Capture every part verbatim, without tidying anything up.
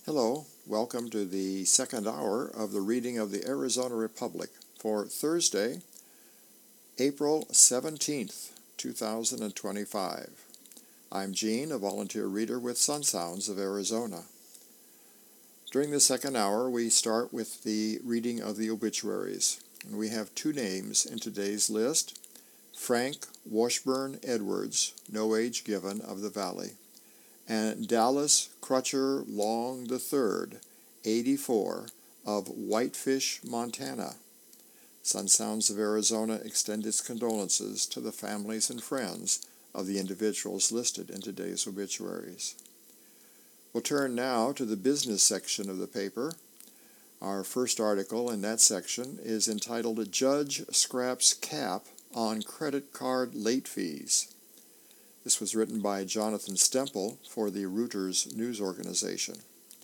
Hello, welcome to the second hour of the reading of the Arizona Republic for Thursday, April seventeenth, two thousand twenty-five. I'm Gene, a volunteer reader with Sun Sounds of Arizona. During the second hour, we start with the reading of the obituaries. And we have two names in today's list: Frank Washburn Edwards, no age given, of the Valley, and Dallas Crutcher Long the third, eighty-four, of Whitefish, Montana. Sun Sounds of Arizona extend its condolences to the families and friends of the individuals listed in today's obituaries. We'll turn now to the business section of the paper. Our first article in that section is entitled "Judge Scraps Cap on Credit Card Late Fees." This was written by Jonathan Stemple for the Reuters news organization.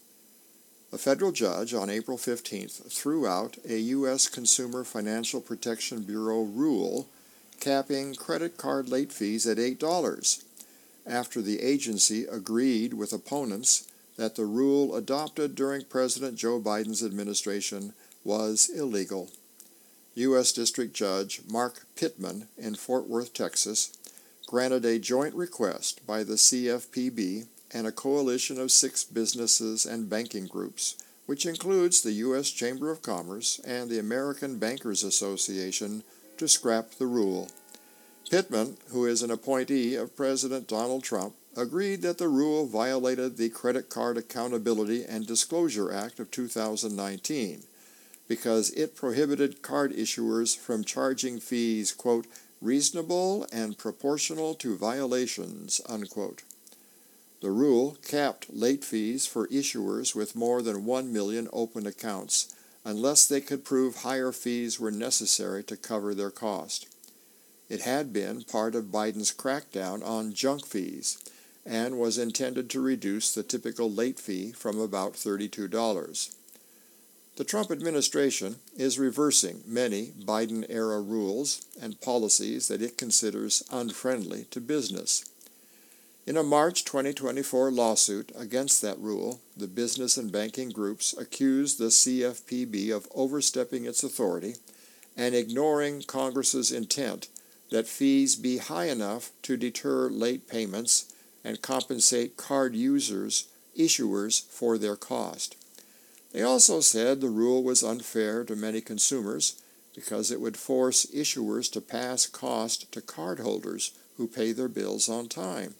A federal judge on April fifteenth threw out a U S Consumer Financial Protection Bureau rule capping credit card late fees at eight dollars after the agency agreed with opponents that the rule adopted during President Joe Biden's administration was illegal. U S District Judge Mark Pittman in Fort Worth, Texas, granted a joint request by the C F P B and a coalition of six businesses and banking groups, which includes the U S Chamber of Commerce and the American Bankers Association, to scrap the rule. Pittman, who is an appointee of President Donald Trump, agreed that the rule violated the Credit Card Accountability and Disclosure Act of two thousand nineteen because it prohibited card issuers from charging fees, quote, reasonable and proportional to violations, unquote. The rule capped late fees for issuers with more than one million open accounts, unless they could prove higher fees were necessary to cover their cost. It had been part of Biden's crackdown on junk fees and was intended to reduce the typical late fee from about thirty-two dollars. The Trump administration is reversing many Biden-era rules and policies that it considers unfriendly to business. In a March twenty twenty-four lawsuit against that rule, the business and banking groups accused the C F P B of overstepping its authority and ignoring Congress's intent that fees be high enough to deter late payments and compensate card users, issuers, for their cost. They also said the rule was unfair to many consumers because it would force issuers to pass cost to cardholders who pay their bills on time.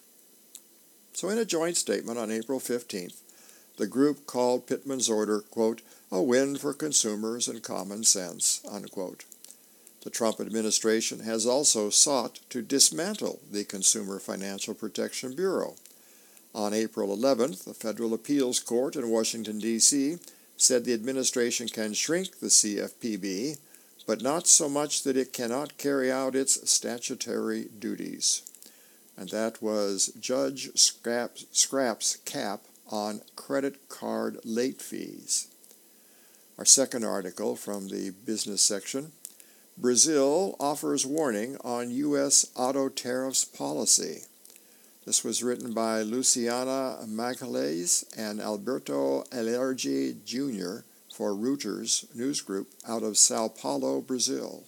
So in a joint statement on April fifteenth, the group called Pittman's order, quote, a win for consumers and common sense, unquote. The Trump administration has also sought to dismantle the Consumer Financial Protection Bureau. On April eleventh, the Federal Appeals Court in Washington, D C said the administration can shrink the C F P B, but not so much that it cannot carry out its statutory duties. And that was Judge Scraps, Scraps Cap on Credit Card Late Fees. Our second article from the business section: Brazil offers warning on U S auto tariffs policy. This was written by Luciana Magalhães and Alberto Alerge Junior for Reuters news group out of Sao Paulo, Brazil.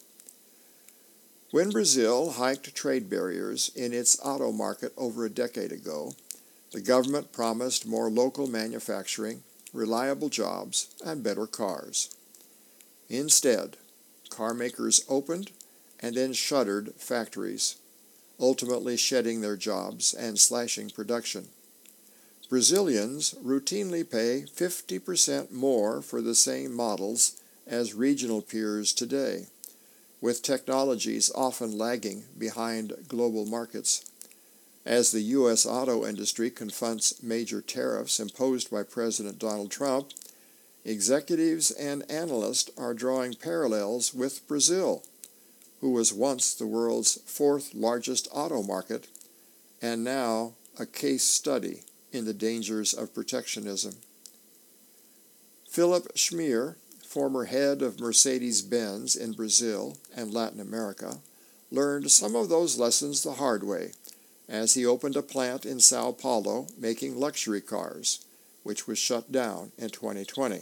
When Brazil hiked trade barriers in its auto market over a decade ago, the government promised more local manufacturing, reliable jobs, and better cars. Instead, car makers opened and then shuttered factories, ultimately shedding their jobs and slashing production. Brazilians routinely pay fifty percent more for the same models as regional peers today, with technologies often lagging behind global markets. As the U S auto industry confronts major tariffs imposed by President Donald Trump, executives and analysts are drawing parallels with Brazil, who was once the world's fourth largest auto market and now a case study in the dangers of protectionism. Philip Schmier, former head of Mercedes-Benz in Brazil and Latin America, learned some of those lessons the hard way as he opened a plant in Sao Paulo making luxury cars, which was shut down in twenty twenty.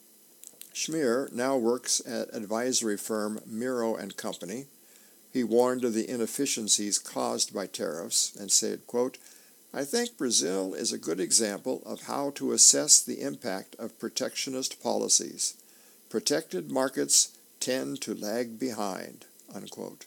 Schmier now works at advisory firm Miro and Company. He warned of the inefficiencies caused by tariffs and said, quote, "I think Brazil is a good example of how to assess the impact of protectionist policies. Protected markets tend to lag behind," unquote.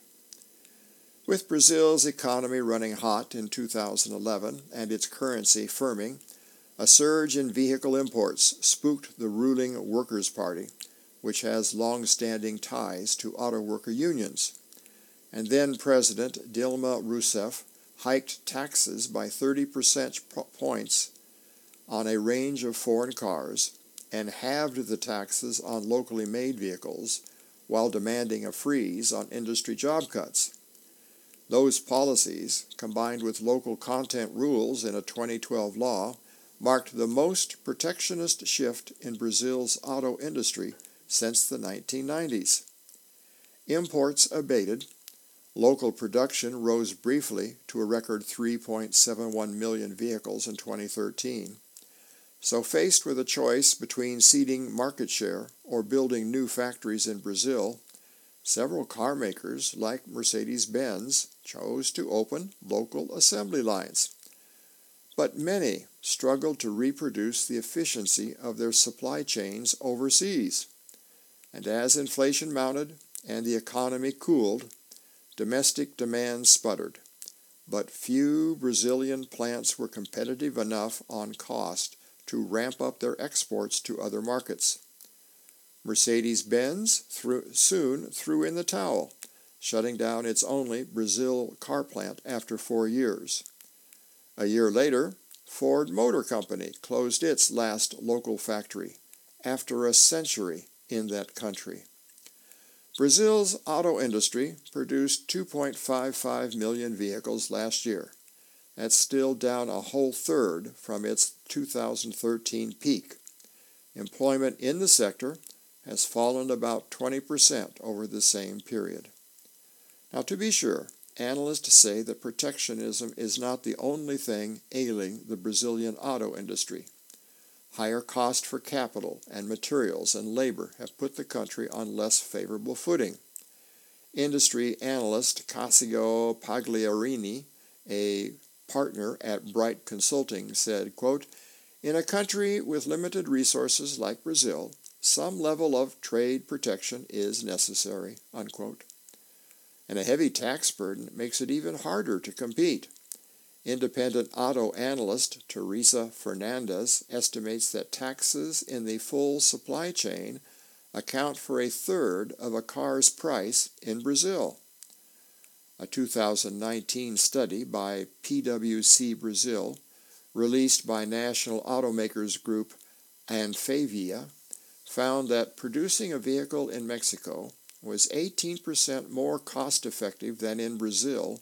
With Brazil's economy running hot in two thousand eleven and its currency firming, a surge in vehicle imports spooked the ruling Workers' Party, which has long-standing ties to auto worker unions. And then President Dilma Rousseff hiked taxes by thirty percent points on a range of foreign cars and halved the taxes on locally made vehicles while demanding a freeze on industry job cuts. Those policies, combined with local content rules in a twenty twelve law, marked the most protectionist shift in Brazil's auto industry since the nineteen nineties. Imports abated. Local production rose briefly to a record three point seven one million vehicles in twenty thirteen. So faced with a choice between ceding market share or building new factories in Brazil, several car makers like Mercedes-Benz chose to open local assembly lines. But many struggled to reproduce the efficiency of their supply chains overseas. And as inflation mounted and the economy cooled, domestic demand sputtered, but few Brazilian plants were competitive enough on cost to ramp up their exports to other markets. Mercedes-Benz threw, soon threw in the towel, shutting down its only Brazil car plant after four years. A year later, Ford Motor Company closed its last local factory after a century in that country. Brazil's auto industry produced two point five five million vehicles last year. That's still down a whole third from its two thousand thirteen peak. Employment in the sector has fallen about twenty percent over the same period. Now, to be sure, analysts say that protectionism is not the only thing ailing the Brazilian auto industry. Higher cost for capital and materials and labor have put the country on less favorable footing. Industry analyst Cassio Pagliarini, a partner at Bright Consulting, said, quote, "In a country with limited resources like Brazil, some level of trade protection is necessary," unquote. And a heavy tax burden makes it even harder to compete. Independent auto analyst Teresa Fernandez estimates that taxes in the full supply chain account for a third of a car's price in Brazil. A two thousand nineteen study by P W C Brazil, released by national automakers group Anfavea, found that producing a vehicle in Mexico was eighteen percent more cost-effective than in Brazil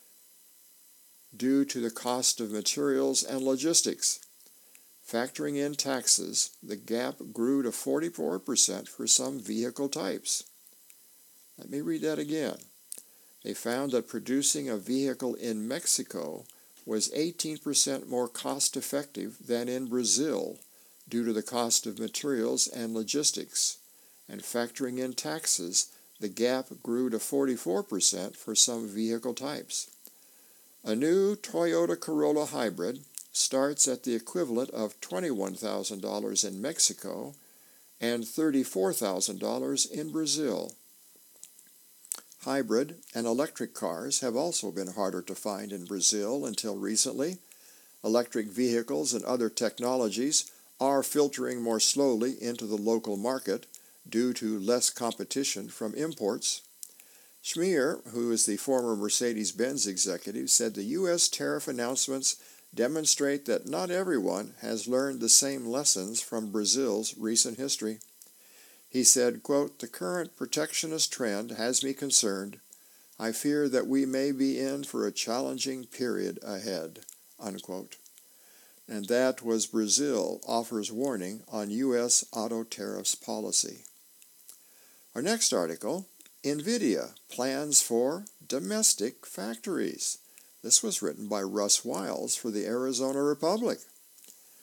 due to the cost of materials and logistics. Factoring in taxes, the gap grew to forty-four percent for some vehicle types. Let me read that again. They found that producing a vehicle in Mexico was eighteen percent more cost-effective than in Brazil due to the cost of materials and logistics. And factoring in taxes, the gap grew to forty-four percent for some vehicle types. A new Toyota Corolla hybrid starts at the equivalent of twenty-one thousand dollars in Mexico and thirty-four thousand dollars in Brazil. Hybrid and electric cars have also been harder to find in Brazil until recently. Electric vehicles and other technologies are filtering more slowly into the local market due to less competition from imports. Schmier, who is the former Mercedes-Benz executive, said the U S tariff announcements demonstrate that not everyone has learned the same lessons from Brazil's recent history. He said, quote, "The current protectionist trend has me concerned. I fear that we may be in for a challenging period ahead," unquote. And that was Brazil offers warning on U S auto tariffs policy. Our next article, NVIDIA plans for domestic factories. This was written by Russ Wiles for the Arizona Republic.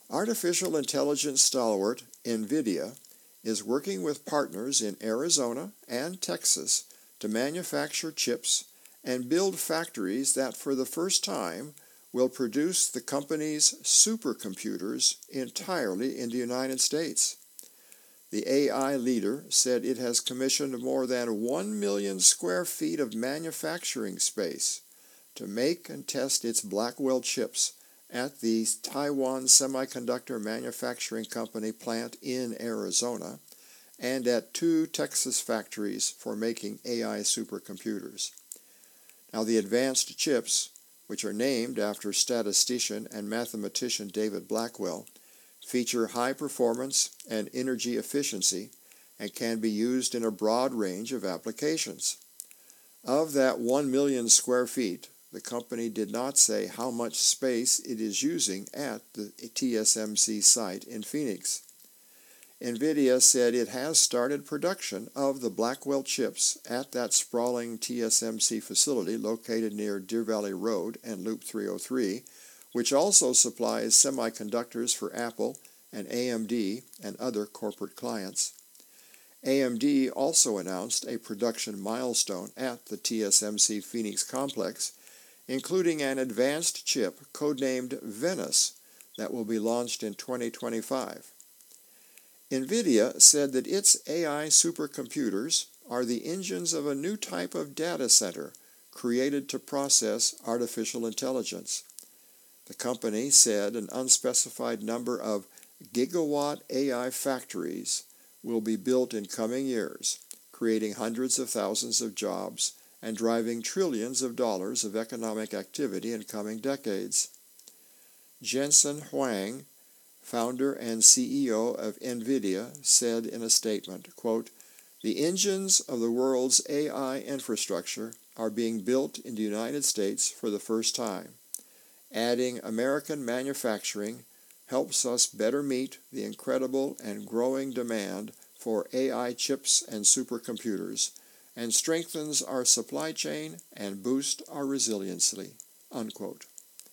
Artificial intelligence stalwart NVIDIA is working with partners in Arizona and Texas to manufacture chips and build factories that for the first time will produce the company's supercomputers entirely in the United States. The A I leader said it has commissioned more than one million square feet of manufacturing space to make and test its Blackwell chips at the Taiwan Semiconductor Manufacturing Company plant in Arizona and at two Texas factories for making A I supercomputers. Now, the advanced chips, which are named after statistician and mathematician David Blackwell, feature high performance and energy efficiency and can be used in a broad range of applications. Of that one million square feet, the company did not say how much space it is using at the T S M C site in Phoenix. NVIDIA said it has started production of the Blackwell chips at that sprawling T S M C facility located near Deer Valley Road and Loop three oh three, which also supplies semiconductors for Apple and A M D and other corporate clients. A M D also announced a production milestone at the T S M C Phoenix complex, including an advanced chip codenamed Venice that will be launched in twenty twenty-five. NVIDIA said that its A I supercomputers are the engines of a new type of data center created to process artificial intelligence. The company said an unspecified number of gigawatt A I factories will be built in coming years, creating hundreds of thousands of jobs and driving trillions of dollars of economic activity in coming decades. Jensen Huang, founder and C E O of NVIDIA, said in a statement, quote, "The engines of the world's A I infrastructure are being built in the United States for the first time. Adding American manufacturing helps us better meet the incredible and growing demand for A I chips and supercomputers, and strengthens our supply chain and boosts our resiliency," unquote.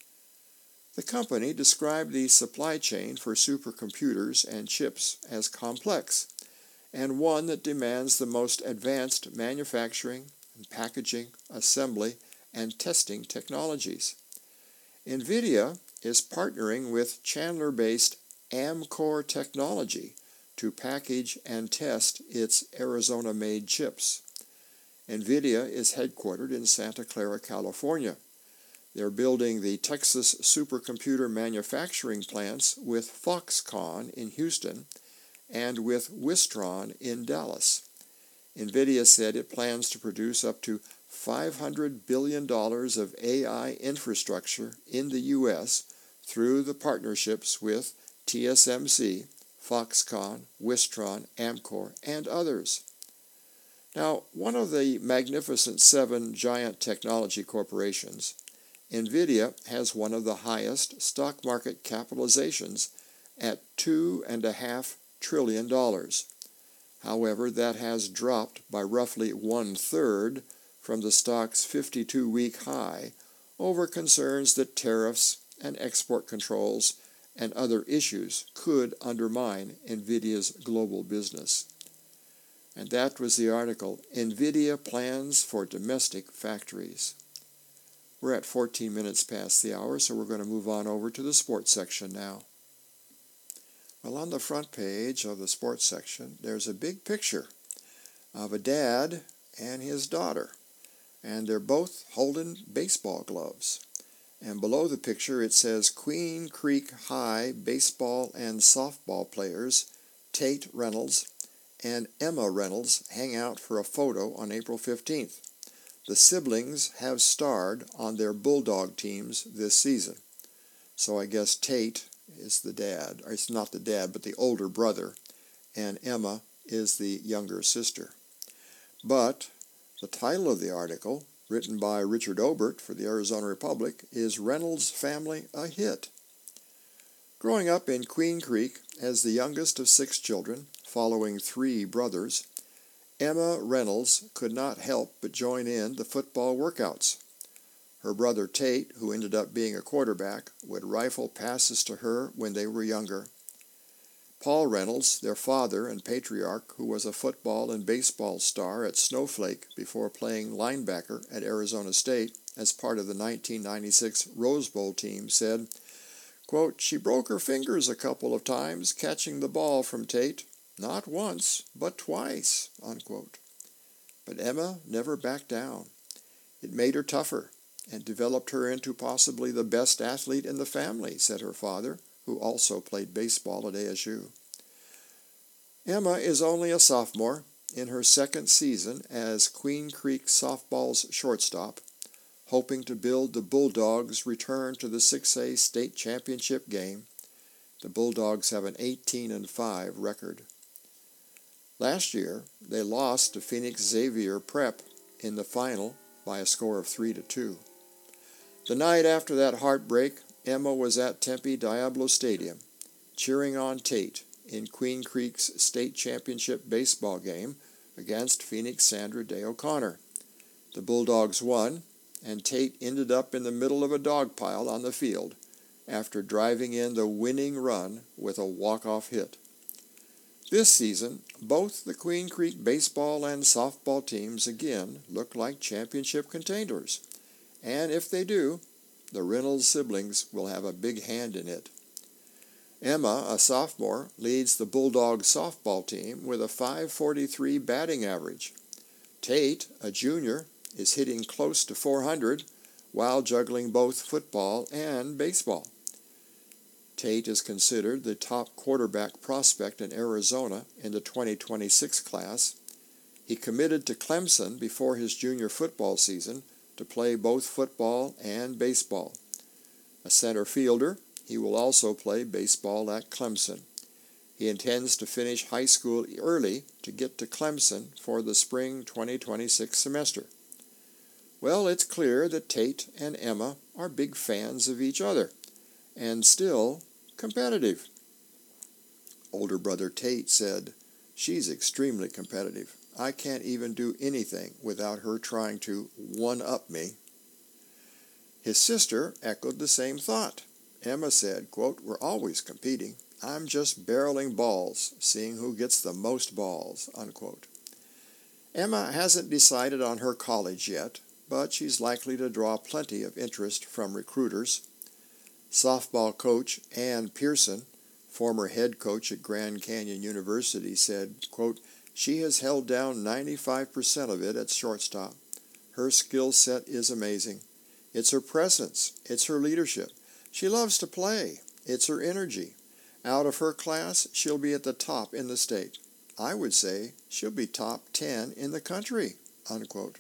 The company described the supply chain for supercomputers and chips as complex, and one that demands the most advanced manufacturing, packaging, assembly, and testing technologies. NVIDIA is partnering with Chandler-based Amkor Technology to package and test its Arizona-made chips. NVIDIA is headquartered in Santa Clara, California. They're building the Texas supercomputer manufacturing plants with Foxconn in Houston and with Wistron in Dallas. NVIDIA said it plans to produce up to five hundred billion dollars of A I infrastructure in the U S through the partnerships with T S M C, Foxconn, Wistron, Amkor, and others. Now, one of the Magnificent Seven giant technology corporations, NVIDIA has one of the highest stock market capitalizations at two and a half trillion dollars. However, that has dropped by roughly one-third from the stock's fifty-two week high over concerns that tariffs and export controls and other issues could undermine NVIDIA's global business. And that was the article, NVIDIA Plans for Domestic Factories. We're at fourteen minutes past the hour, so we're going to move on over to the sports section now. Well, on the front page of the sports section, there's a big picture of a dad and his daughter, and they're both holding baseball gloves. And below the picture, it says Queen Creek High baseball and softball players Tate Reynolds and Emma Reynolds hang out for a photo on April fifteenth. The siblings have starred on their Bulldog teams this season. So I guess Tate is the dad, or it's not the dad, but the older brother, and Emma is the younger sister. But the title of the article, written by Richard Obert for the Arizona Republic, is Reynolds Family a Hit? Growing up in Queen Creek as the youngest of six children, following three brothers, Emma Reynolds could not help but join in the football workouts. Her brother Tate, who ended up being a quarterback, would rifle passes to her when they were younger. Paul Reynolds, their father and patriarch, who was a football and baseball star at Snowflake before playing linebacker at Arizona State as part of the nineteen ninety-six Rose Bowl team, said, quote, "She broke her fingers a couple of times catching the ball from Tate. Not once, but twice," unquote. But Emma never backed down. It made her tougher and developed her into possibly the best athlete in the family, said her father, who also played baseball at A S U. Emma is only a sophomore in her second season as Queen Creek softball's shortstop, hoping to build the Bulldogs' return to the six A state championship game. The Bulldogs have an eighteen and five record. Last year, they lost to Phoenix Xavier Prep in the final by a score of three to two. The night after that heartbreak, Emma was at Tempe Diablo Stadium, cheering on Tate in Queen Creek's state championship baseball game against Phoenix Sandra Day O'Connor. The Bulldogs won, and Tate ended up in the middle of a dog pile on the field after driving in the winning run with a walk-off hit. This season, both the Queen Creek baseball and softball teams again look like championship contenders, and if they do, the Reynolds siblings will have a big hand in it. Emma, a sophomore, leads the Bulldog softball team with a five forty-three batting average. Tate, a junior, is hitting close to four hundred while juggling both football and baseball. Tate is considered the top quarterback prospect in Arizona in the twenty twenty-six class. He committed to Clemson before his junior football season to play both football and baseball. A center fielder, he will also play baseball at Clemson. He intends to finish high school early to get to Clemson for the spring twenty twenty-six semester. Well, it's clear that Tate and Emma are big fans of each other, and still competitive. Older brother Tate said, "She's extremely competitive. I can't even do anything without her trying to one-up me." His sister echoed the same thought. Emma said, quote, "We're always competing. I'm just barreling balls, seeing who gets the most balls," unquote. Emma hasn't decided on her college yet, but she's likely to draw plenty of interest from recruiters. Softball coach Ann Pearson, former head coach at Grand Canyon University, said, quote, "She has held down ninety-five percent of it at shortstop. Her skill set is amazing. It's her presence. It's her leadership. She loves to play. It's her energy. Out of her class, she'll be at the top in the state. I would say she'll be top ten in the country," unquote.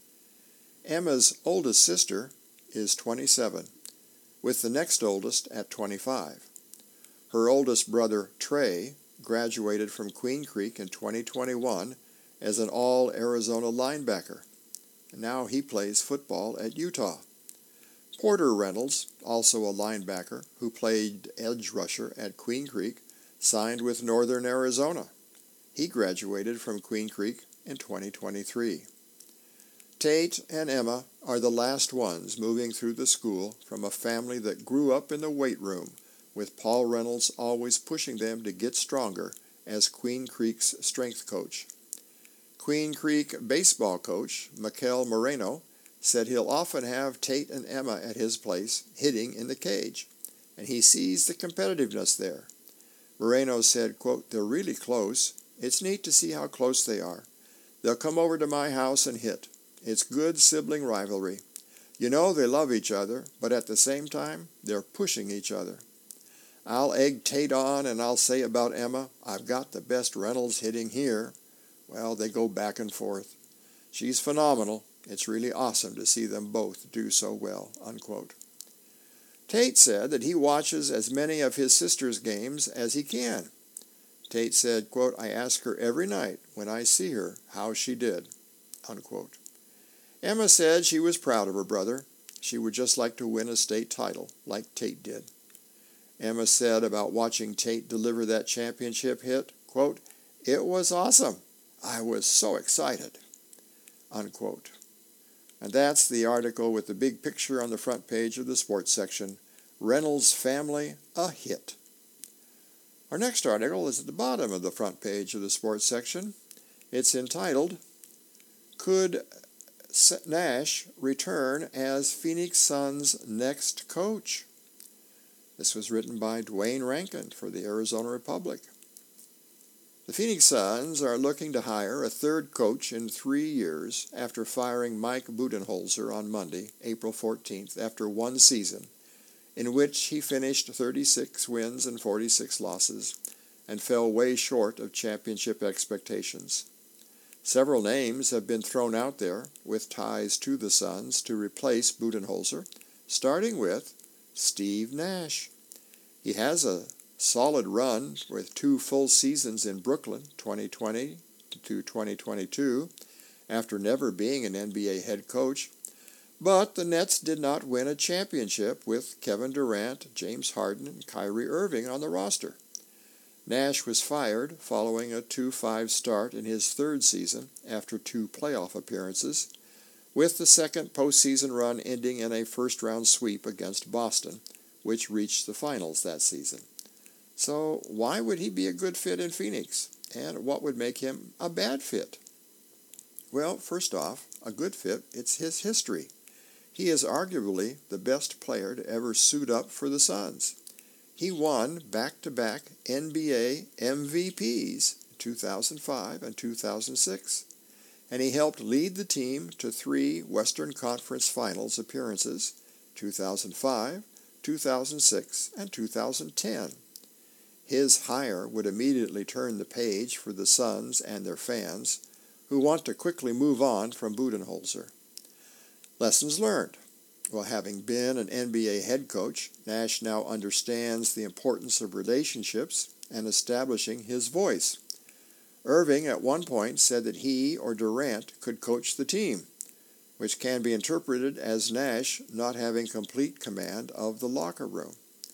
Emma's oldest sister is twenty-seven, with the next oldest at twenty-five. Her oldest brother, Trey, graduated from Queen Creek in twenty twenty-one as an all-Arizona linebacker. Now he plays football at Utah. Porter Reynolds, also a linebacker who played edge rusher at Queen Creek, signed with Northern Arizona. He graduated from Queen Creek in twenty twenty-three. Tate and Emma are the last ones moving through the school from a family that grew up in the weight room, with Paul Reynolds always pushing them to get stronger as Queen Creek's strength coach. Queen Creek baseball coach, Mikel Moreno, said he'll often have Tate and Emma at his place hitting in the cage, and he sees the competitiveness there. Moreno said, quote, "They're really close. It's neat to see how close they are. They'll come over to my house and hit. It's good sibling rivalry. You know they love each other, but at the same time, they're pushing each other. I'll egg Tate on and I'll say about Emma, I've got the best Reynolds hitting here." Well, they go back and forth. "She's phenomenal. It's really awesome to see them both do so well," unquote. Tate said that he watches as many of his sister's games as he can. Tate said, quote, "I ask her every night when I see her how she did," unquote. Emma said she was proud of her brother. She would just like to win a state title, like Tate did. Emma said about watching Tate deliver that championship hit, quote, "It was awesome. I was so excited," unquote. And that's the article with the big picture on the front page of the sports section, Reynolds Family, a Hit. Our next article is at the bottom of the front page of the sports section. It's entitled, Could Nash Return as Phoenix Suns' Next Coach? This was written by Dwayne Rankin for the Arizona Republic. The Phoenix Suns are looking to hire a third coach in three years after firing Mike Budenholzer on Monday, April fourteenth, after one season, in which he finished thirty-six wins and forty-six losses and fell way short of championship expectations. Several names have been thrown out there with ties to the Suns to replace Budenholzer, starting with Steve Nash. He has a solid run with two full seasons in Brooklyn, twenty twenty to twenty twenty-two, after never being an N B A head coach. But the Nets did not win a championship with Kevin Durant, James Harden, and Kyrie Irving on the roster. Nash was fired following a two five start in his third season after two playoff appearances, with the second postseason run ending in a first-round sweep against Boston, which reached the finals that season. So why would he be a good fit in Phoenix, and what would make him a bad fit? Well, first off, a good fit, it's his history. He is arguably the best player to ever suit up for the Suns. He won back-to-back N B A M V Ps in two thousand five and two thousand six, and he helped lead the team to three Western Conference Finals appearances, two thousand five, two thousand six, and two thousand ten. His hire would immediately turn the page for the Suns and their fans, who want to quickly move on from Budenholzer. Lessons learned. Well, having been an N B A head coach, Nash now understands the importance of relationships and establishing his voice. Irving at one point said that he or Durant could coach the team, which can be interpreted as Nash not having complete command of the locker room.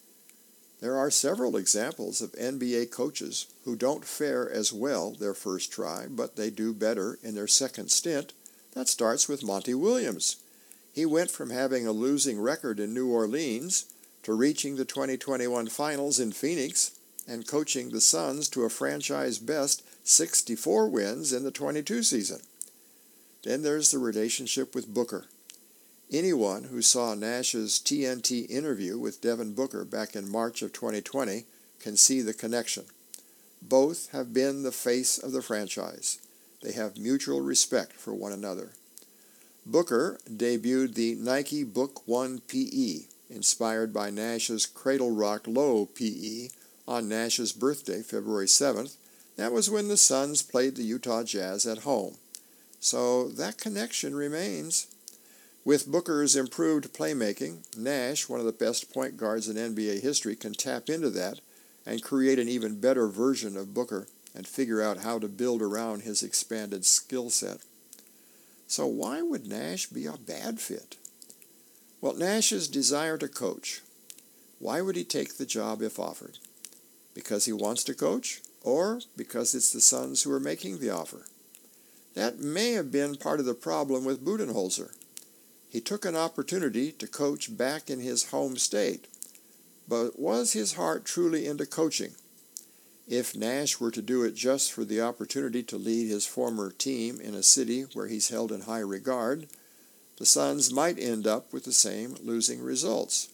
There are several examples of N B A coaches who don't fare as well their first try, but they do better in their second stint. That starts with Monty Williams. He went from having a losing record in New Orleans to reaching the twenty twenty-one finals in Phoenix and coaching the Suns to a franchise-best sixty-four wins in the twenty-two season. Then there's the relationship with Booker. Anyone who saw Nash's T N T interview with Devin Booker back in March of twenty twenty can see the connection. Both have been the face of the franchise. They have mutual respect for one another. Booker debuted the Nike Book One P E, inspired by Nash's Cradle Rock Low P E, on Nash's birthday, February seventh. That was when the Suns played the Utah Jazz at home. So that connection remains. With Booker's improved playmaking, Nash, one of the best point guards in N B A history, can tap into that and create an even better version of Booker and figure out how to build around his expanded skill set. So why would Nash be a bad fit? Well, Nash's desire to coach. Why would he take the job if offered? Because he wants to coach, or because it's the Suns who are making the offer? That may have been part of the problem with Budenholzer. He took an opportunity to coach back in his home state, but was his heart truly into coaching? If Nash were to do it just for the opportunity to lead his former team in a city where he's held in high regard, the Suns might end up with the same losing results.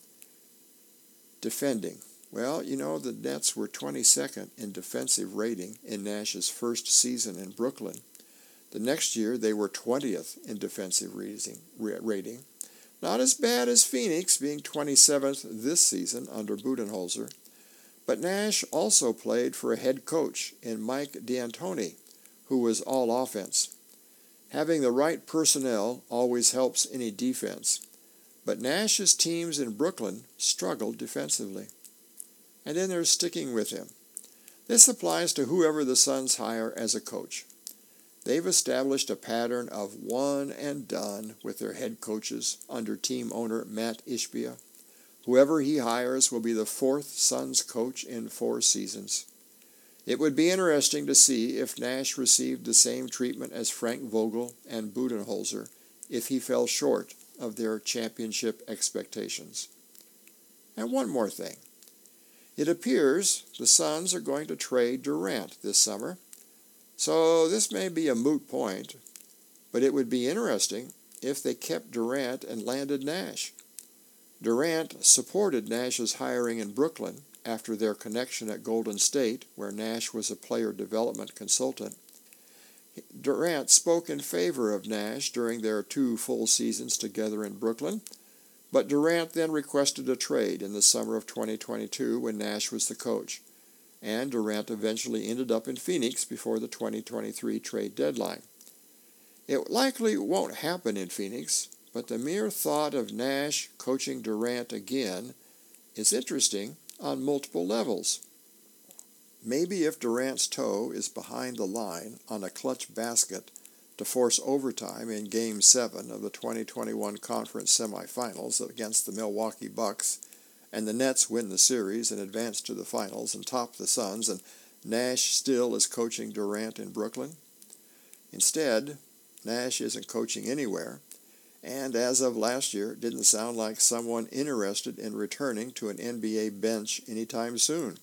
Defending. Well, you know, the Nets were twenty-second in defensive rating in Nash's first season in Brooklyn. The next year, they were twentieth in defensive rating. Not as bad as Phoenix, being twenty-seventh this season under Budenholzer. But Nash also played for a head coach in Mike D'Antoni, who was all offense. Having the right personnel always helps any defense. But Nash's teams in Brooklyn struggled defensively. And then there's sticking with him. This applies to whoever the Suns hire as a coach. They've established a pattern of one and done with their head coaches under team owner Matt Ishbia. Whoever he hires will be the fourth Suns coach in four seasons. It would be interesting to see if Nash received the same treatment as Frank Vogel and Budenholzer if he fell short of their championship expectations. And one more thing. It appears the Suns are going to trade Durant this summer, so this may be a moot point, but it would be interesting if they kept Durant and landed Nash. Durant supported Nash's hiring in Brooklyn after their connection at Golden State, where Nash was a player development consultant. Durant spoke in favor of Nash during their two full seasons together in Brooklyn, but Durant then requested a trade in the summer of twenty twenty-two when Nash was the coach, and Durant eventually ended up in Phoenix before the twenty twenty-three trade deadline. It likely won't happen in Phoenix, but the mere thought of Nash coaching Durant again is interesting on multiple levels. Maybe if Durant's toe is behind the line on a clutch basket to force overtime in Game seven of the twenty twenty-one conference semifinals against the Milwaukee Bucks, and the Nets win the series and advance to the finals and top the Suns, and Nash still is coaching Durant in Brooklyn. Instead, Nash isn't coaching anywhere, and as of last year, didn't sound like someone interested in returning to an N B A bench anytime soon.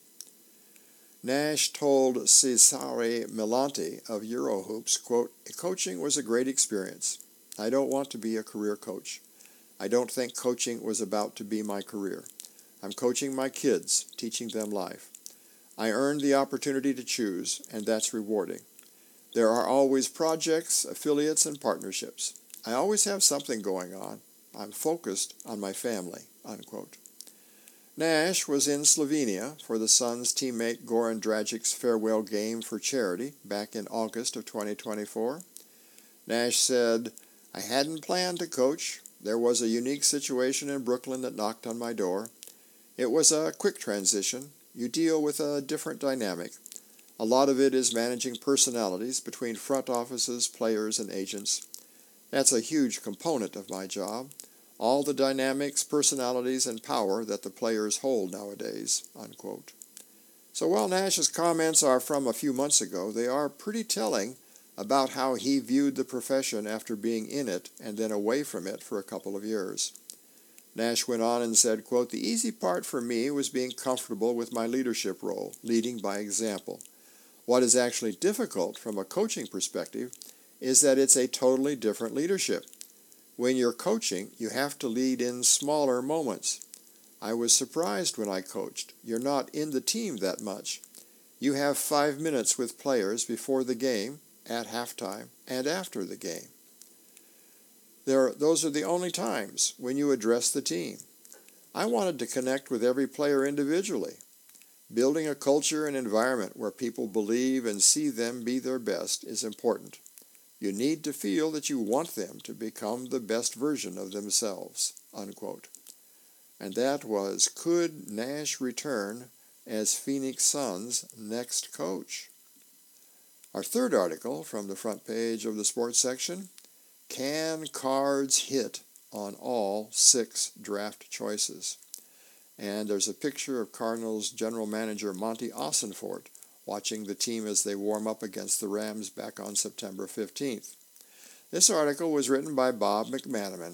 Nash told Cesare Millanti of Eurohoops, quote, "Coaching was a great experience. I don't want to be a career coach. I don't think coaching was about to be my career. I'm coaching my kids, teaching them life. I earned the opportunity to choose, and that's rewarding. There are always projects, affiliates, and partnerships. I always have something going on. I'm focused on my family," unquote. Nash was in Slovenia for the Suns' teammate Goran Dragic's farewell game for charity back in August of twenty twenty-four. Nash said, "I hadn't planned to coach. There was a unique situation in Brooklyn that knocked on my door. It was a quick transition. You deal with a different dynamic. A lot of it is managing personalities between front offices, players, and agents. That's a huge component of my job. All the dynamics, personalities, and power that the players hold nowadays," unquote. So while Nash's comments are from a few months ago, they are pretty telling about how he viewed the profession after being in it and then away from it for a couple of years. Nash went on and said, quote, "The easy part for me was being comfortable with my leadership role, leading by example. What is actually difficult from a coaching perspective is that it's a totally different leadership. When you're coaching, you have to lead in smaller moments. I was surprised when I coached. You're not in the team that much. You have five minutes with players before the game, at halftime, and after the game. There, those are the only times when you address the team. I wanted to connect with every player individually. Building a culture and environment where people believe and see them be their best is important. You need to feel that you want them to become the best version of themselves," unquote. And that was, could Nash return as Phoenix Suns' next coach? Our third article from the front page of the sports section, can Cards hit on all six draft choices? And there's a picture of Cardinals general manager Monty Ossenfort watching the team as they warm up against the Rams back on September fifteenth. This article was written by Bob McManaman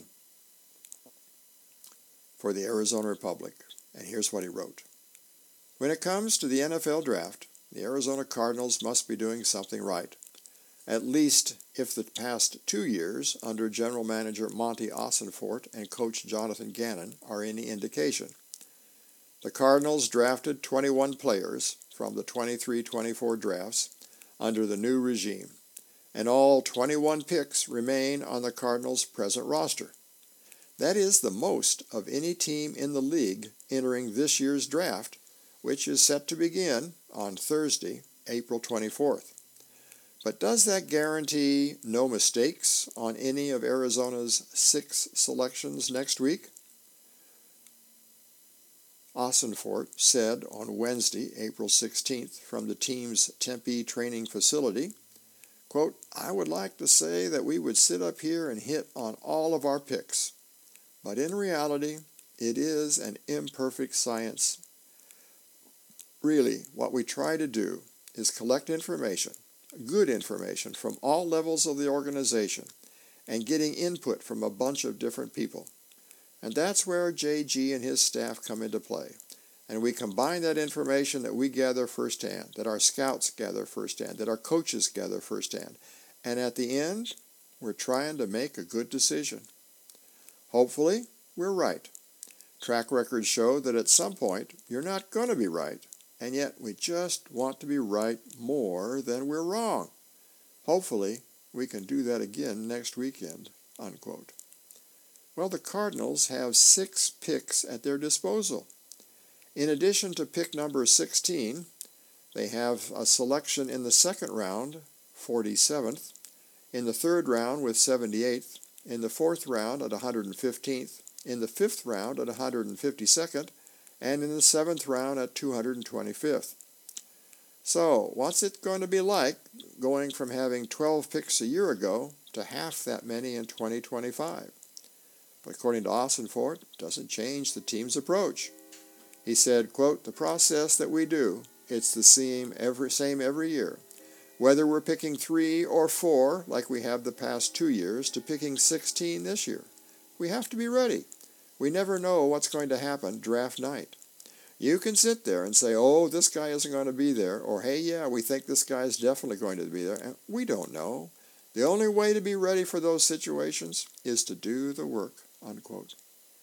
for the Arizona Republic, and here's what he wrote. "When it comes to the N F L draft, the Arizona Cardinals must be doing something right, at least if the past two years under general manager Monty Ossenfort and coach Jonathan Gannon are any indication. The Cardinals drafted twenty-one players from the twenty-three twenty-four drafts under the new regime, and all twenty-one picks remain on the Cardinals' present roster. That is the most of any team in the league entering this year's draft, which is set to begin on Thursday, April twenty-fourth. But does that guarantee no mistakes on any of Arizona's six selections next week?" Ossenfort said on Wednesday, April sixteenth, from the team's Tempe training facility, quote, "I would like to say that we would sit up here and hit on all of our picks, but in reality, it is an imperfect science. Really, what we try to do is collect information, good information, from all levels of the organization, and getting input from a bunch of different people. And that's where J G and his staff come into play. And we combine that information that we gather firsthand, that our scouts gather firsthand, that our coaches gather firsthand. And at the end, we're trying to make a good decision. Hopefully, we're right. Track records show that at some point, you're not going to be right. And yet, we just want to be right more than we're wrong. Hopefully, we can do that again next weekend, unquote. Well, the Cardinals have six picks at their disposal. In addition to pick number sixteen, they have a selection in the second round, forty-seventh, in the third round with seventy-eighth, in the fourth round at one hundred fifteenth, in the fifth round at one hundred fifty-second, and in the seventh round at two hundred twenty-fifth. So, what's it going to be like going from having twelve picks a year ago to half that many in twenty twenty-five? But according to Ossenfort, it doesn't change the team's approach. He said, quote, "The process that we do, it's the same every, same every year. Whether we're picking three or four, like we have the past two years, to picking sixteen this year. We have to be ready. We never know what's going to happen draft night. You can sit there and say, oh, this guy isn't going to be there, or hey, yeah, we think this guy is definitely going to be there. And we don't know. The only way to be ready for those situations is to do the work," unquote.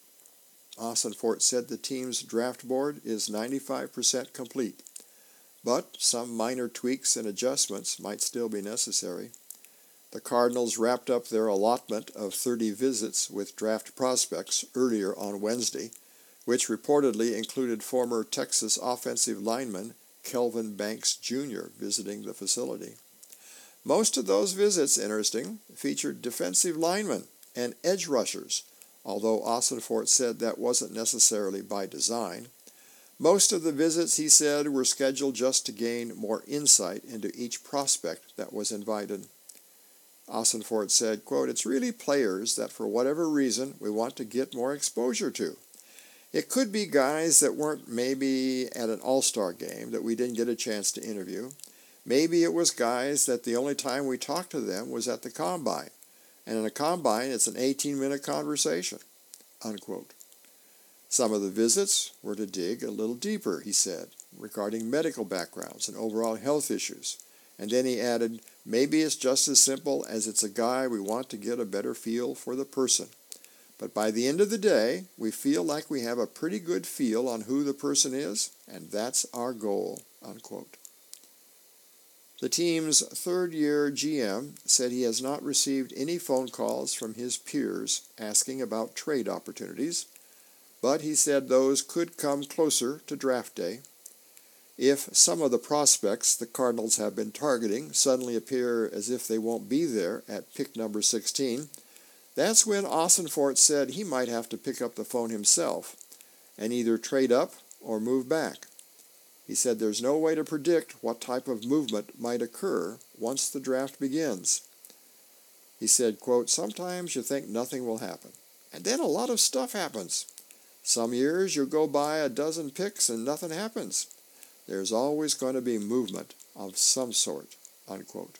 Ossenfort said the team's draft board is ninety-five percent complete, but some minor tweaks and adjustments might still be necessary. The Cardinals wrapped up their allotment of thirty visits with draft prospects earlier on Wednesday, which reportedly included former Texas offensive lineman Kelvin Banks Junior visiting the facility. Most of those visits, interesting, featured defensive linemen and edge rushers, although Ossenfort said that wasn't necessarily by design. Most of the visits, he said, were scheduled just to gain more insight into each prospect that was invited. Ossenfort said, quote, "It's really players that for whatever reason we want to get more exposure to. It could be guys that weren't maybe at an all-star game that we didn't get a chance to interview. Maybe it was guys that the only time we talked to them was at the combine. And in a combine, it's an eighteen-minute conversation," unquote. Some of the visits were to dig a little deeper, he said, regarding medical backgrounds and overall health issues. And then he added, maybe it's just as simple as it's a guy we want to get a better feel for the person. But by the end of the day, we feel like we have a pretty good feel on who the person is, and that's our goal, unquote. The team's third-year G M said he has not received any phone calls from his peers asking about trade opportunities, but he said those could come closer to draft day. If some of the prospects the Cardinals have been targeting suddenly appear as if they won't be there at pick number sixteen, that's when Ossenfort said he might have to pick up the phone himself and either trade up or move back. He said there's no way to predict what type of movement might occur once the draft begins. He said, quote, "Sometimes you think nothing will happen, and then a lot of stuff happens. Some years you'll go by a dozen picks and nothing happens. There's always going to be movement of some sort," unquote.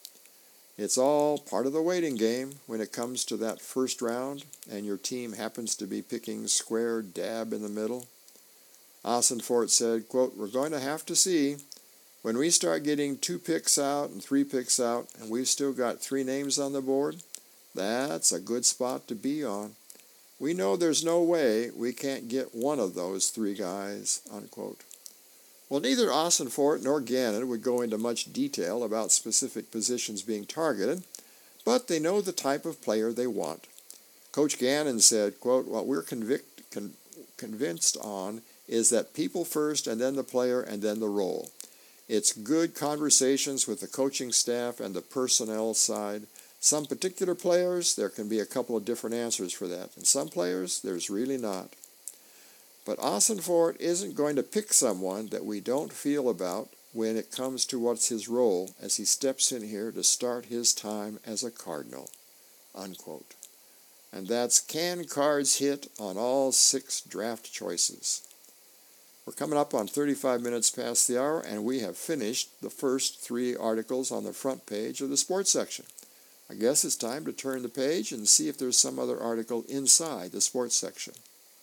It's all part of the waiting game when it comes to that first round and your team happens to be picking square dab in the middle. Ossenfort said, quote, "We're going to have to see. When we start getting two picks out and three picks out and we've still got three names on the board, that's a good spot to be on. We know there's no way we can't get one of those three guys," unquote. Well, neither Ossenfort nor Gannon would go into much detail about specific positions being targeted, but they know the type of player they want. Coach Gannon said, quote, "What we're convict, con, convinced on is that people first and then the player and then the role. It's good conversations with the coaching staff and the personnel side. Some particular players, there can be a couple of different answers for that, and some players, there's really not. But Ossenfort isn't going to pick someone that we don't feel about when it comes to what's his role as he steps in here to start his time as a Cardinal," unquote. And that's Can Cards hit on all six draft choices. We're coming up on thirty-five minutes past the hour, and we have finished the first three articles on the front page of the sports section. I guess it's time to turn the page and see if there's some other article inside the sports section.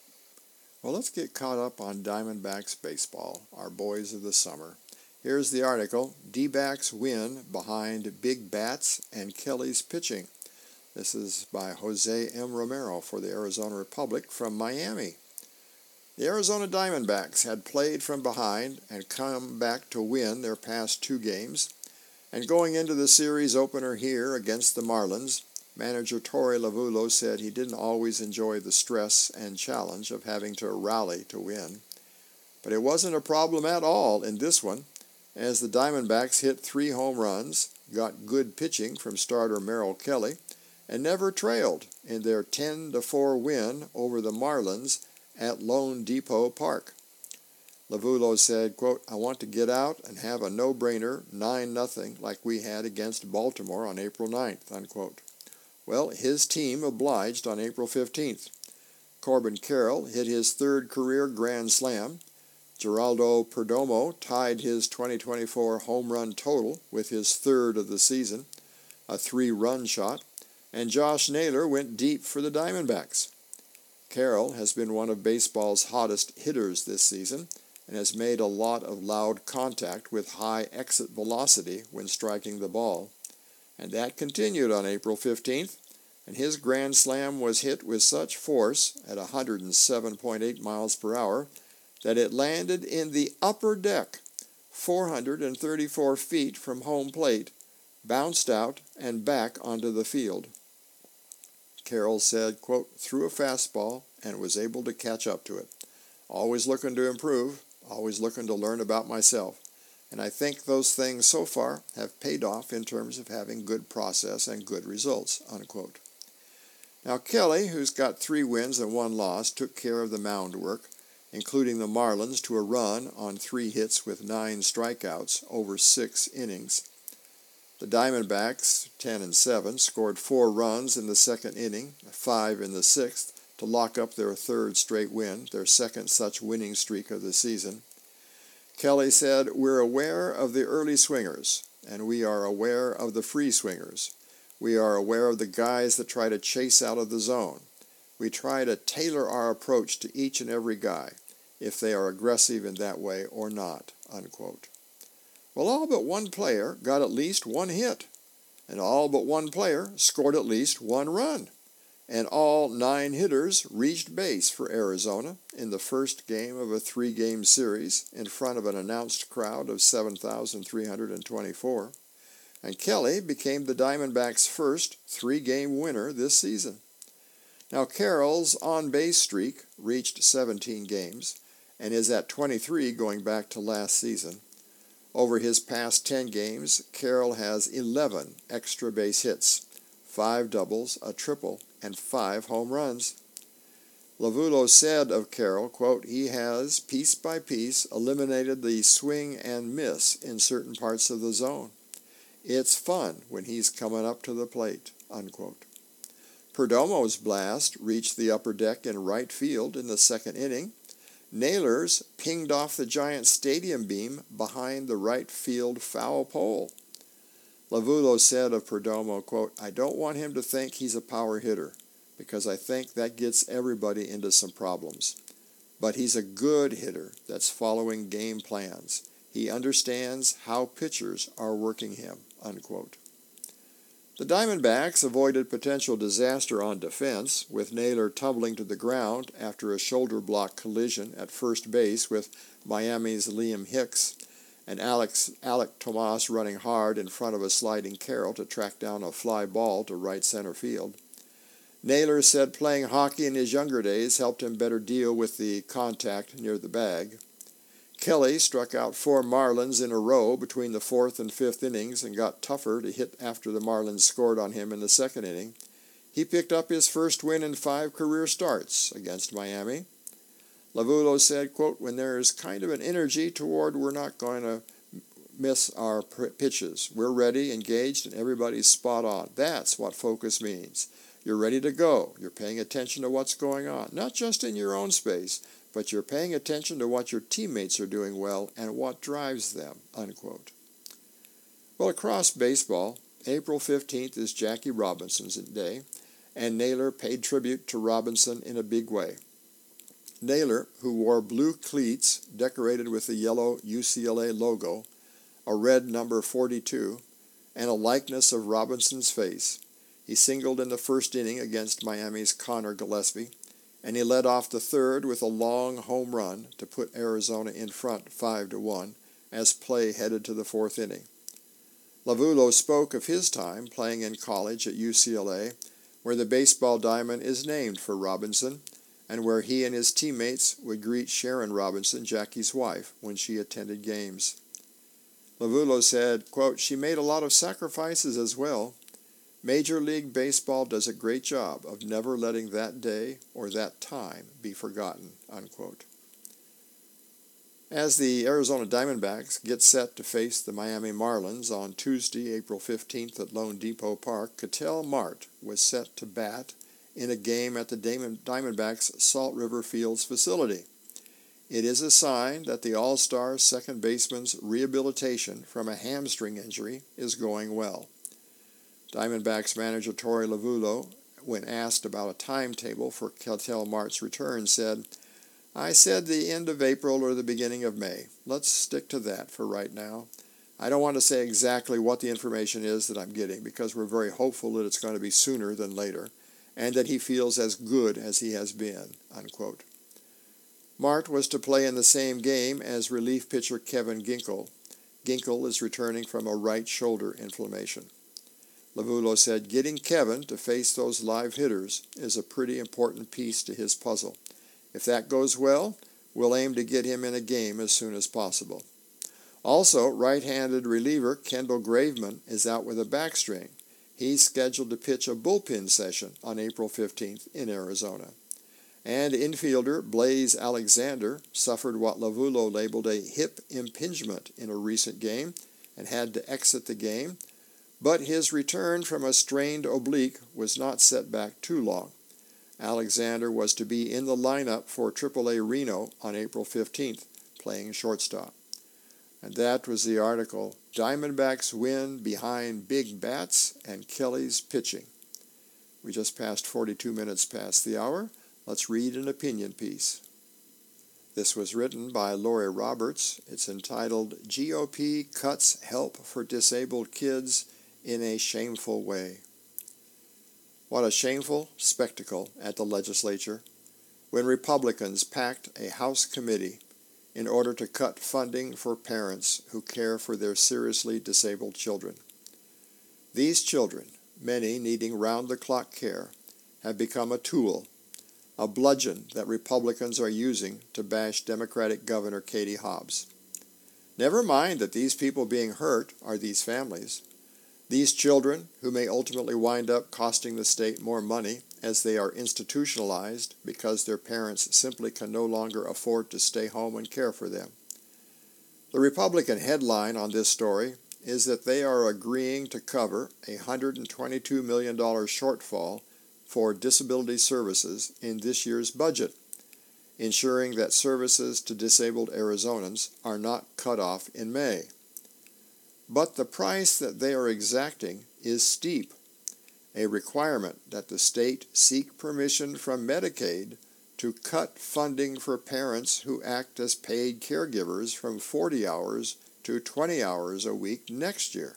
Well, let's get caught up on Diamondbacks baseball, our boys of the summer. Here's the article, D-backs win behind big bats and Kelly's pitching. This is by Jose M. Romero for the Arizona Republic from Miami. The Arizona Diamondbacks had played from behind and come back to win their past two games. And going into the series opener here against the Marlins, manager Torey Lovullo said he didn't always enjoy the stress and challenge of having to rally to win. But it wasn't a problem at all in this one, as the Diamondbacks hit three home runs, got good pitching from starter Merrill Kelly, and never trailed in their ten to four win over the Marlins at Lone Depot Park. Lovullo said, quote, I want to get out and have a no-brainer nine nothing like we had against Baltimore on April ninth, unquote. Well, his team obliged on April fifteenth. Corbin Carroll hit his third career grand slam. Geraldo Perdomo tied his twenty twenty-four home run total with his third of the season, a three-run shot, and Josh Naylor went deep for the Diamondbacks. Carroll has been one of baseball's hottest hitters this season and has made a lot of loud contact with high exit velocity when striking the ball. And that continued on April fifteenth, and his grand slam was hit with such force at one hundred seven point eight miles per hour that it landed in the upper deck, four hundred thirty-four feet from home plate, bounced out and back onto the field. Carroll said, quote, threw a fastball and was able to catch up to it. Always looking to improve, always looking to learn about myself. And I think those things so far have paid off in terms of having good process and good results, unquote. Now Kelly, who's got three wins and one loss, took care of the mound work, including the Marlins to a run on three hits with nine strikeouts over six innings. The Diamondbacks, ten and seven, scored four runs in the second inning, five in the sixth, to lock up their third straight win, their second such winning streak of the season. Kelly said, we're aware of the early swingers, and we are aware of the free swingers. We are aware of the guys that try to chase out of the zone. We try to tailor our approach to each and every guy, if they are aggressive in that way or not, unquote. Well, all but one player got at least one hit, and all but one player scored at least one run, and all nine hitters reached base for Arizona in the first game of a three-game series in front of an announced crowd of seven thousand three hundred twenty-four, and Kelly became the Diamondbacks' first three-game winner this season. Now, Carroll's on-base streak reached seventeen games and is at twenty-three going back to last season. Over his past ten games, Carroll has eleven extra base hits, five doubles, a triple, and five home runs. Lovullo said of Carroll, quote, he has, piece by piece, eliminated the swing and miss in certain parts of the zone. It's fun when he's coming up to the plate, unquote. Perdomo's blast reached the upper deck in right field in the second inning. Naylor's pinged off the giant stadium beam behind the right field foul pole. Lovullo said of Perdomo, quote, I don't want him to think he's a power hitter, because I think that gets everybody into some problems. But he's a good hitter that's following game plans. He understands how pitchers are working him, unquote. The Diamondbacks avoided potential disaster on defense, with Naylor tumbling to the ground after a shoulder block collision at first base with Miami's Liam Hicks, and Alex, Alek Tomas running hard in front of a sliding Carroll to track down a fly ball to right center field. Naylor said playing hockey in his younger days helped him better deal with the contact near the bag. Kelly struck out four Marlins in a row between the fourth and fifth innings and got tougher to hit after the Marlins scored on him in the second inning. He picked up his first win in five career starts against Miami. Lovullo said, quote, when there is kind of an energy toward we're not going to miss our pitches. We're ready, engaged, and everybody's spot on. That's what focus means. You're ready to go. You're paying attention to what's going on, not just in your own space, but you're paying attention to what your teammates are doing well and what drives them, unquote. Well, across baseball, April fifteenth is Jackie Robinson's Day, and Naylor paid tribute to Robinson in a big way. Naylor, who wore blue cleats decorated with the yellow U C L A logo, a red number forty-two, and a likeness of Robinson's face. He singled in the first inning against Miami's Connor Gillespie, and he led off the third with a long home run to put Arizona in front five to one as play headed to the fourth inning. Lovullo spoke of his time playing in college at U C L A, where the baseball diamond is named for Robinson, and where he and his teammates would greet Sharon Robinson, Jackie's wife, when she attended games. Lovullo said, quote, "She made a lot of sacrifices as well. Major League Baseball does a great job of never letting that day or that time be forgotten," unquote. As the Arizona Diamondbacks get set to face the Miami Marlins on Tuesday, April fifteenth at Lone Depot Park, Ketel Marte was set to bat in a game at the Diamondbacks' Salt River Fields facility. It is a sign that the All-Star second baseman's rehabilitation from a hamstring injury is going well. Diamondbacks manager Torey Lovullo, when asked about a timetable for Ketel Marte's return, said, "I said the end of April or the beginning of May. Let's stick to that for right now. I don't want to say exactly what the information is that I'm getting because we're very hopeful that it's going to be sooner than later and that he feels as good as he has been," unquote. Marte was to play in the same game as relief pitcher Kevin Ginkel. Ginkel is returning from a right shoulder inflammation. Lovullo said getting Kevin to face those live hitters is a pretty important piece to his puzzle. If that goes well, we'll aim to get him in a game as soon as possible. Also, right-handed reliever Kendall Graveman is out with a back strain. He's scheduled to pitch a bullpen session on April fifteenth in Arizona. And infielder Blaze Alexander suffered what Lovullo labeled a hip impingement in a recent game and had to exit the game, but his return from a strained oblique was not set back too long. Alexander was to be in the lineup for triple A Reno on April fifteenth, playing shortstop. And that was the article, Diamondbacks Win Behind Big Bats and Kelly's Pitching. We just passed forty-two minutes past the hour. Let's read an opinion piece. This was written by Lori Roberts. It's entitled, G O P Cuts Help for Disabled Kids in a Shameful Way. What a shameful spectacle at the legislature when Republicans packed a House committee in order to cut funding for parents who care for their seriously disabled children. These children, many needing round-the-clock care, have become a tool, a bludgeon that Republicans are using to bash Democratic Governor Katie Hobbs. Never mind that these people being hurt are these families. These children, who may ultimately wind up costing the state more money as they are institutionalized because their parents simply can no longer afford to stay home and care for them. The Republican headline on this story is that they are agreeing to cover a one hundred twenty-two million dollars shortfall for disability services in this year's budget, ensuring that services to disabled Arizonans are not cut off in May. But the price that they are exacting is steep, a requirement that the state seek permission from Medicaid to cut funding for parents who act as paid caregivers from forty hours to twenty hours a week next year.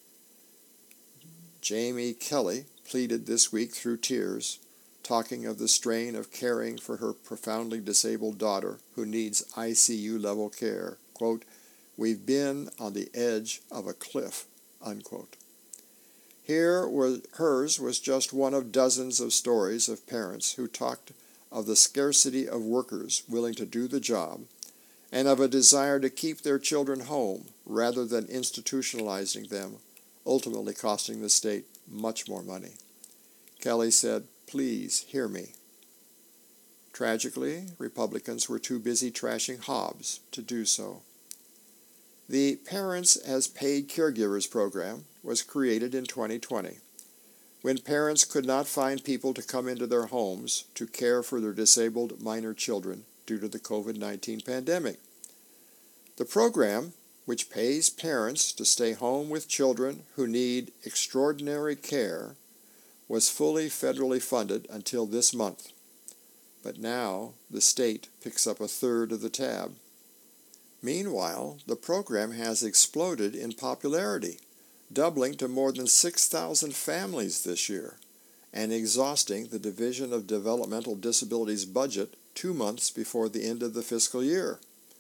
Jamie Kelly pleaded this week through tears, talking of the strain of caring for her profoundly disabled daughter who needs I C U-level care. Quote, "We've been on the edge of a cliff," unquote. Here was, hers was just one of dozens of stories of parents who talked of the scarcity of workers willing to do the job and of a desire to keep their children home rather than institutionalizing them, ultimately costing the state much more money. Kelly said, "Please hear me." Tragically, Republicans were too busy trashing Hobbs to do so. The Parents as Paid Caregivers program was created in twenty twenty, when parents could not find people to come into their homes to care for their disabled minor children due to the COVID nineteen pandemic. The program, which pays parents to stay home with children who need extraordinary care, was fully federally funded until this month. But now the state picks up a third of the tab. Meanwhile, the program has exploded in popularity, doubling to more than six thousand families this year, and exhausting the Division of Developmental Disabilities budget two months before the end of the fiscal year.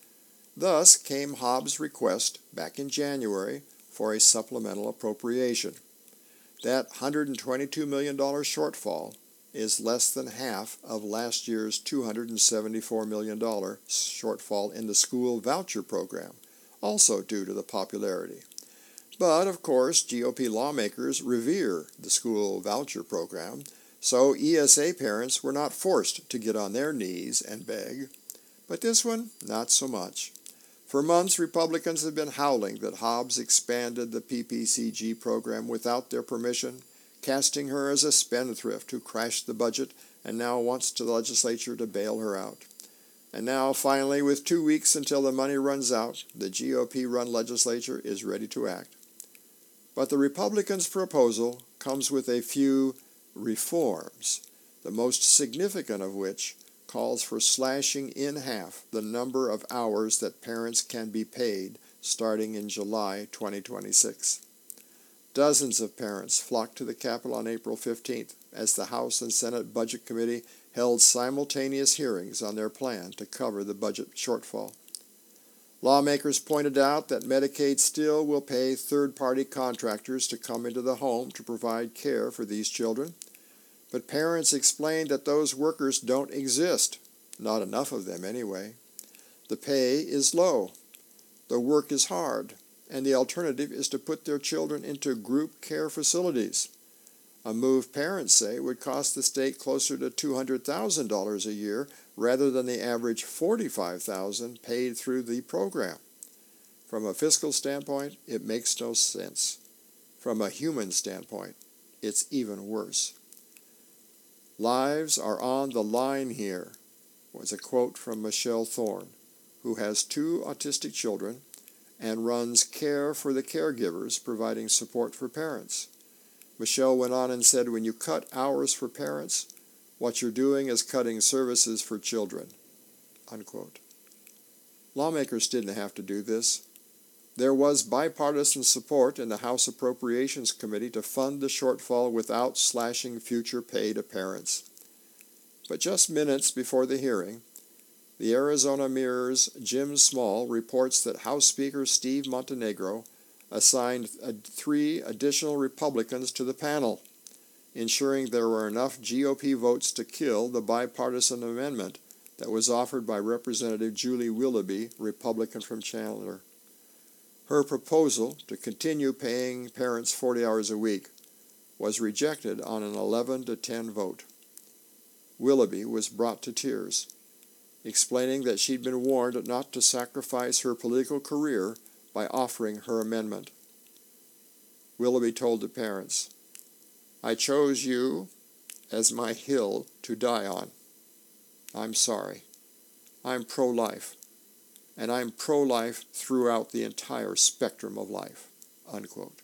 Thus came Hobbs' request back in January for a supplemental appropriation. That one hundred twenty-two million dollars shortfall is less than half of last year's two hundred seventy-four million dollars shortfall in the school voucher program, also due to the popularity. But, of course, G O P lawmakers revere the school voucher program, so E S A parents were not forced to get on their knees and beg. But this one, not so much. For months, Republicans have been howling that Hobbs expanded the P P C G program without their permission, casting her as a spendthrift who crashed the budget and now wants the legislature to bail her out. And now, finally, with two weeks until the money runs out, the G O P-run legislature is ready to act. But the Republicans' proposal comes with a few reforms, the most significant of which calls for slashing in half the number of hours that parents can be paid starting in July twenty twenty-six. Dozens of parents flocked to the Capitol on April fifteenth as the House and Senate Budget Committee held simultaneous hearings on their plan to cover the budget shortfall. Lawmakers pointed out that Medicaid still will pay third-party contractors to come into the home to provide care for these children, but parents explained that those workers don't exist, not enough of them anyway. The pay is low, the work is hard, and the alternative is to put their children into group care facilities. A move parents say would cost the state closer to two hundred thousand dollars a year rather than the average forty-five thousand dollars paid through the program. From a fiscal standpoint, it makes no sense. From a human standpoint, it's even worse. "Lives are on the line here," was a quote from Michelle Thorne, who has two autistic children and runs Care for the Caregivers, providing support for parents. Michelle went on and said, "When you cut hours for parents, what you're doing is cutting services for children." Unquote. Lawmakers didn't have to do this. There was bipartisan support in the House Appropriations Committee to fund the shortfall without slashing future pay to parents. But just minutes before the hearing, the Arizona Mirror's Jim Small reports that House Speaker Steve Montenegro assigned three additional Republicans to the panel, ensuring there were enough G O P votes to kill the bipartisan amendment that was offered by Representative Julie Willoughby, Republican from Chandler. Her proposal to continue paying parents forty hours a week was rejected on an eleven to ten vote. Willoughby was brought to tears, explaining that she'd been warned not to sacrifice her political career by offering her amendment. Willoughby told the parents, "I chose you as my hill to die on. I'm sorry. I'm pro-life, and I'm pro-life throughout the entire spectrum of life." Unquote.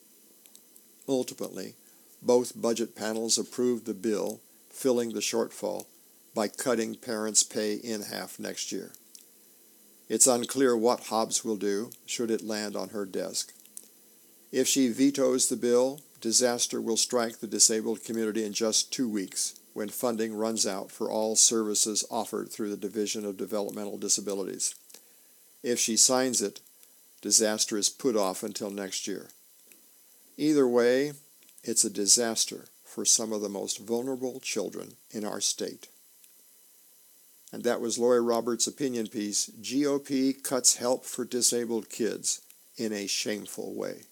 Ultimately, both budget panels approved the bill, filling the shortfall by cutting parents' pay in half next year. It's unclear what Hobbs will do should it land on her desk. If she vetoes the bill, disaster will strike the disabled community in just two weeks, when funding runs out for all services offered through the Division of Developmental Disabilities. If she signs it, disaster is put off until next year. Either way, it's a disaster for some of the most vulnerable children in our state. And that was Lori Roberts' opinion piece, "G O P Cuts Help for Disabled Kids in a Shameful Way."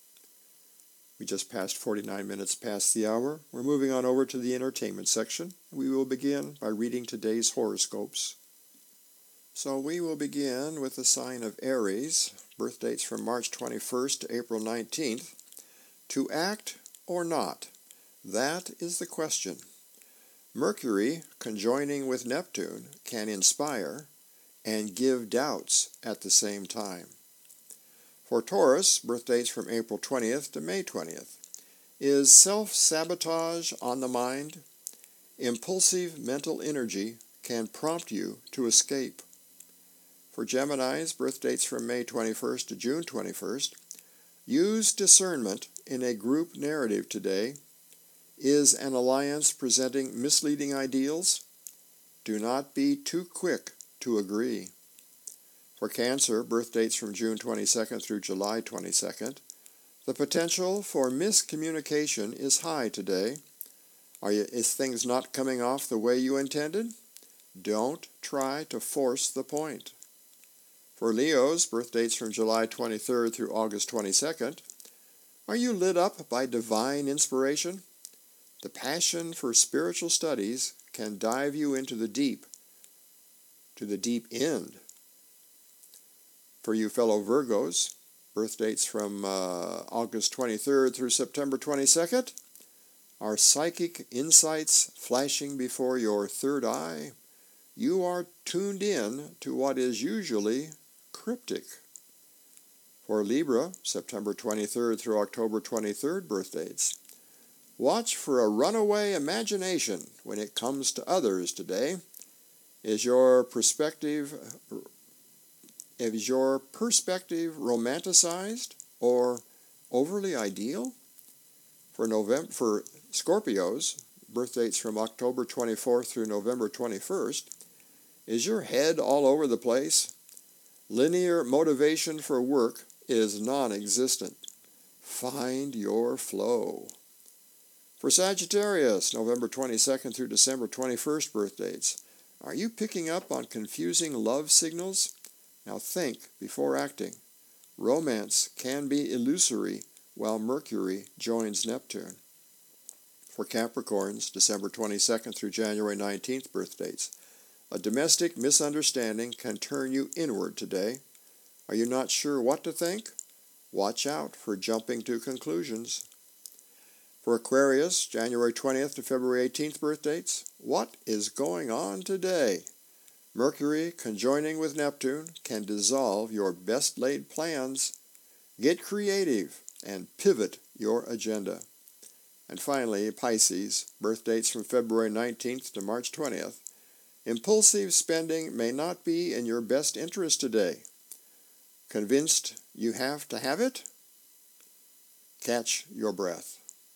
We just passed forty-nine minutes past the hour. We're moving on over to the entertainment section. We will begin by reading today's horoscopes. So we will begin with the sign of Aries, birth dates from March twenty-first to April nineteenth. To act or not? That is the question. Mercury, conjoining with Neptune, can inspire and give doubts at the same time. For Taurus, birth dates from April twentieth to May twentieth. Is self-sabotage on the mind? Impulsive mental energy can prompt you to escape. For Geminis, birth dates from May twenty-first to June twenty-first. Use discernment in a group narrative today. Is an alliance presenting misleading ideals? Do not be too quick to agree. For Cancer, birth dates from June twenty-second through July twenty-second. The potential for miscommunication is high today. Are you, is things not coming off the way you intended? Don't try to force the point. For Leos, birth dates from July twenty-third through August twenty-second. Are you lit up by divine inspiration? The passion for spiritual studies can dive you into the deep, to the deep end. For you fellow Virgos, birth dates from uh, August twenty-third through September twenty-second. Are psychic insights flashing before your third eye? You are tuned in to what is usually cryptic. For Libra, September twenty-third through October twenty-third birth dates. Watch for a runaway imagination when it comes to others today. Is your perspective is your perspective romanticized or overly ideal? For November, for Scorpios, birth dates from October twenty-fourth through November twenty-first. Is your head all over the place? Linear motivation for work is non-existent. Find your flow. For Sagittarius, November twenty-second through December twenty-first birth dates. Are you picking up on confusing love signals? Now think before acting. Romance can be illusory while Mercury joins Neptune. For Capricorns, December twenty-second through January nineteenth birth dates. A domestic misunderstanding can turn you inward today. Are you not sure what to think? Watch out for jumping to conclusions. For Aquarius, January twentieth to February eighteenth birth dates. What is going on today? Mercury conjoining with Neptune can dissolve your best-laid plans. Get creative and pivot your agenda. And finally, Pisces, birth dates from February nineteenth to March twentieth. Impulsive spending may not be in your best interest today. Convinced you have to have it? Catch your breath.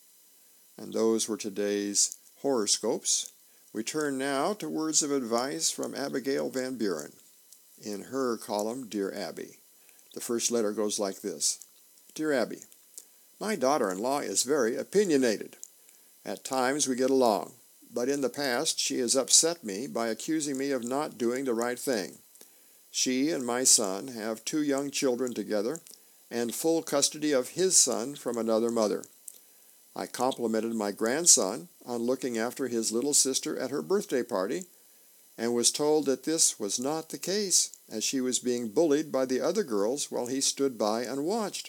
And those were today's horoscopes. We turn now to words of advice from Abigail Van Buren in her column, Dear Abby. The first letter goes like this. Dear Abby, my daughter-in-law is very opinionated. At times we get along, but in the past she has upset me by accusing me of not doing the right thing. She and my son have two young children together and full custody of his son from another mother. I complimented my grandson on looking after his little sister at her birthday party and was told that this was not the case, as she was being bullied by the other girls while he stood by and watched.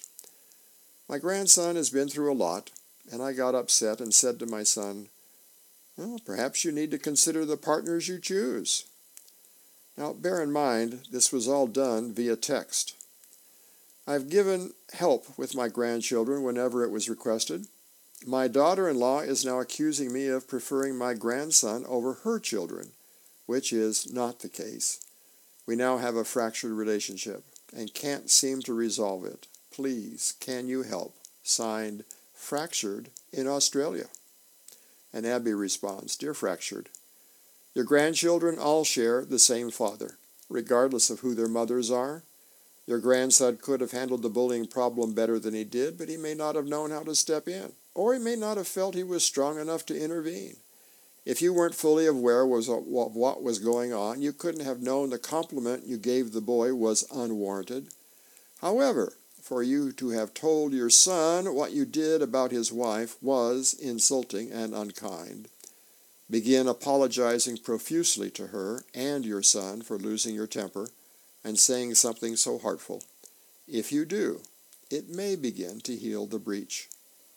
My grandson has been through a lot, and I got upset and said to my son, well, perhaps you need to consider the partners you choose. Now, bear in mind, this was all done via text. I've given help with my grandchildren whenever it was requested. My daughter-in-law is now accusing me of preferring my grandson over her children, which is not the case. We now have a fractured relationship and can't seem to resolve it. Please, can you help? Signed, Fractured in Australia. And Abby responds, Dear Fractured, your grandchildren all share the same father, regardless of who their mothers are. Your grandson could have handled the bullying problem better than he did, but he may not have known how to step in, or he may not have felt he was strong enough to intervene. If you weren't fully aware of what was going on, you couldn't have known the compliment you gave the boy was unwarranted. However, for you to have told your son what you did about his wife was insulting and unkind. Begin apologizing profusely to her and your son for losing your temper and saying something so heartful. If you do, it may begin to heal the breach.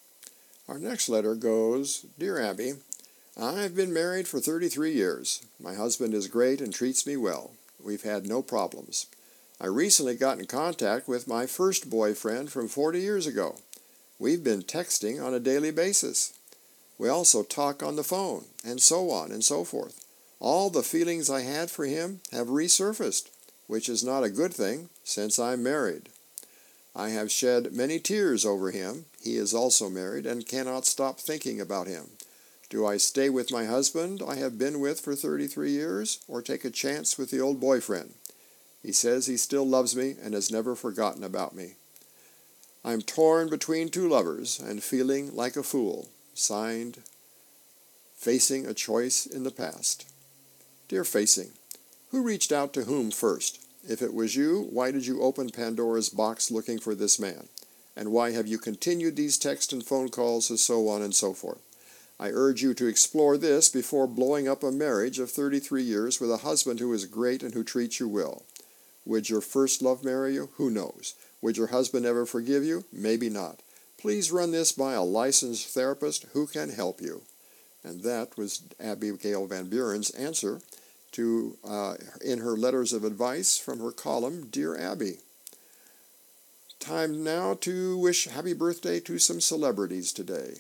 Our next letter goes, Dear Abby, I've been married for thirty-three years. My husband is great and treats me well. We've had no problems. I recently got in contact with my first boyfriend from forty years ago. We've been texting on a daily basis. We also talk on the phone, and so on and so forth. All the feelings I had for him have resurfaced, which is not a good thing since I'm married. I have shed many tears over him. He is also married and cannot stop thinking about him. Do I stay with my husband I have been with for thirty-three years, or take a chance with the old boyfriend? He says he still loves me and has never forgotten about me. I'm torn between two lovers and feeling like a fool. Signed, Facing a Choice in the Past. Dear Facing, who reached out to whom first? If it was you, why did you open Pandora's box looking for this man? And why have you continued these text and phone calls and so on and so forth? I urge you to explore this before blowing up a marriage of thirty-three years with a husband who is great and who treats you well. Would your first love marry you? Who knows? Would your husband ever forgive you? Maybe not. Please run this by a licensed therapist who can help you. And that was Abigail Van Buren's answer to uh, in her letters of advice from her column, Dear Abby. Time now to wish happy birthday to some celebrities today.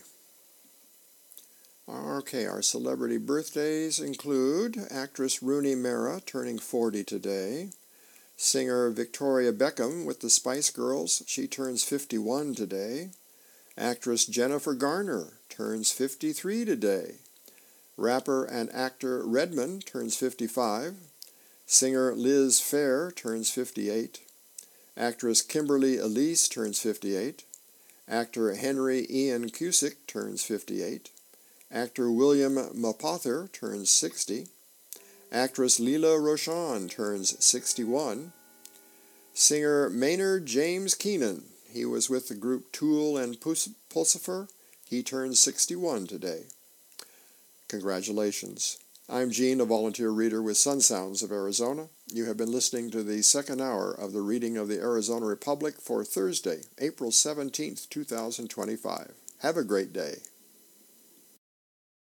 Okay, our celebrity birthdays include actress Rooney Mara, turning forty today. Singer Victoria Beckham with the Spice Girls, she turns fifty-one today. Actress Jennifer Garner turns fifty-three today. Rapper and actor Redman turns fifty-five. Singer Liz Phair turns fifty-eight. Actress Kimberly Elise turns fifty-eight. Actor Henry Ian Cusick turns fifty-eight. Actor William Mapother turns sixty. Actress Leela Roshan turns sixty-one. Singer Maynard James Keenan, he was with the group Tool and Pulsifer, he turns sixty-one today. Congratulations. I'm Gene, a volunteer reader with Sun Sounds of Arizona. You have been listening to the second hour of the reading of the Arizona Republic for Thursday, April seventeenth, two thousand twenty-five. Have a great day.